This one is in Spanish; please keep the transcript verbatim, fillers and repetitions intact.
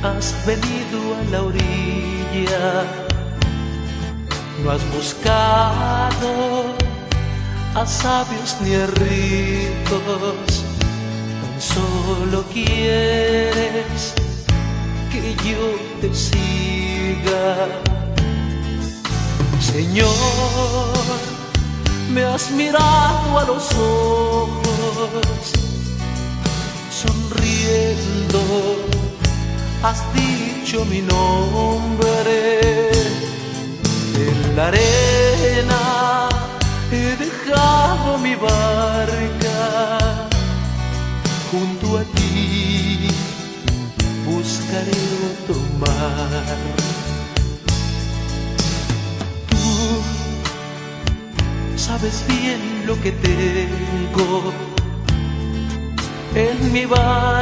has venido a la orilla, no has buscado a sabios ni a ricos, tan solo quieres que yo te siga. Señor, me has mirado a los ojos, sonriendo has dicho mi nombre. En la arena he dejado mi barca, junto a ti buscaré otro mar. Tú sabes bien lo que tengo en mi barca,